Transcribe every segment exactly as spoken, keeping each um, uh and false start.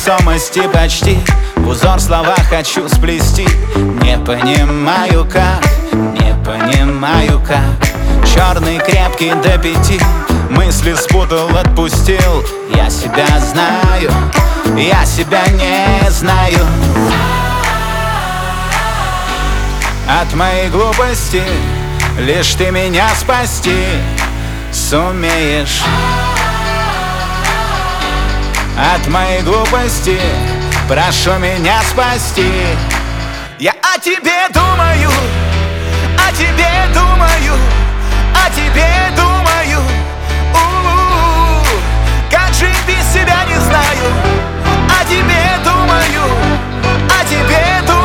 невесомости почти в узор слова хочу сплести. Не понимаю как, не понимаю как. Черный крепкий до пяти, мысли спутал, отпустил. Я себя знаю, я себя не знаю. От моей глупости лишь ты меня спасти сумеешь. От моей глупости прошу меня спасти. Я о тебе думаю, о тебе думаю, о тебе думаю. У-у-у, как жить без себя не знаю. О тебе думаю, о тебе думаю.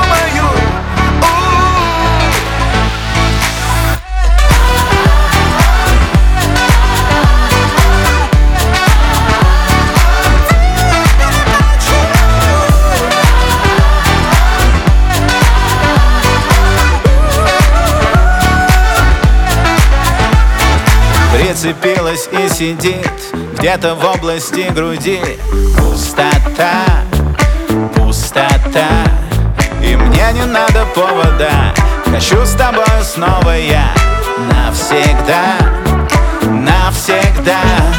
Прицепилась и сидит где-то в области груди. Пустота, пустота, и мне не надо повода. Хочу с тобой снова я навсегда, навсегда.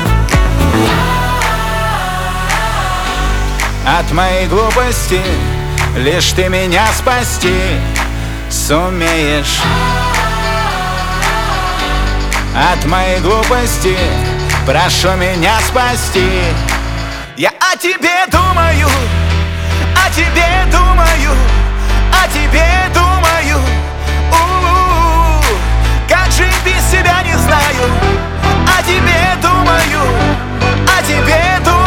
От моей глупости лишь ты меня спасти сумеешь. От моей глупости прошу меня спасти. Я о тебе думаю, о тебе думаю, о тебе думаю. У-у-у, как жить без себя не знаю. О тебе думаю, о тебе думаю.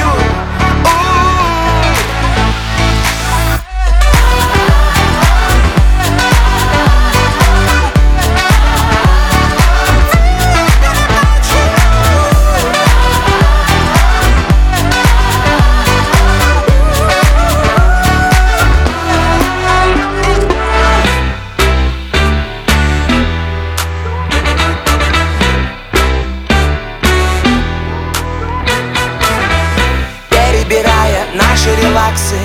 Наши релаксы,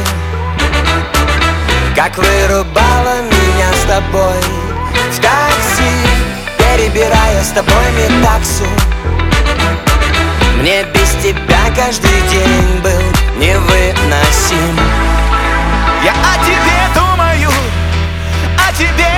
как вырубала меня с тобой в такси, перебирая с тобой метаксу. Мне без тебя каждый день был невыносим. Я о тебе думаю, о тебе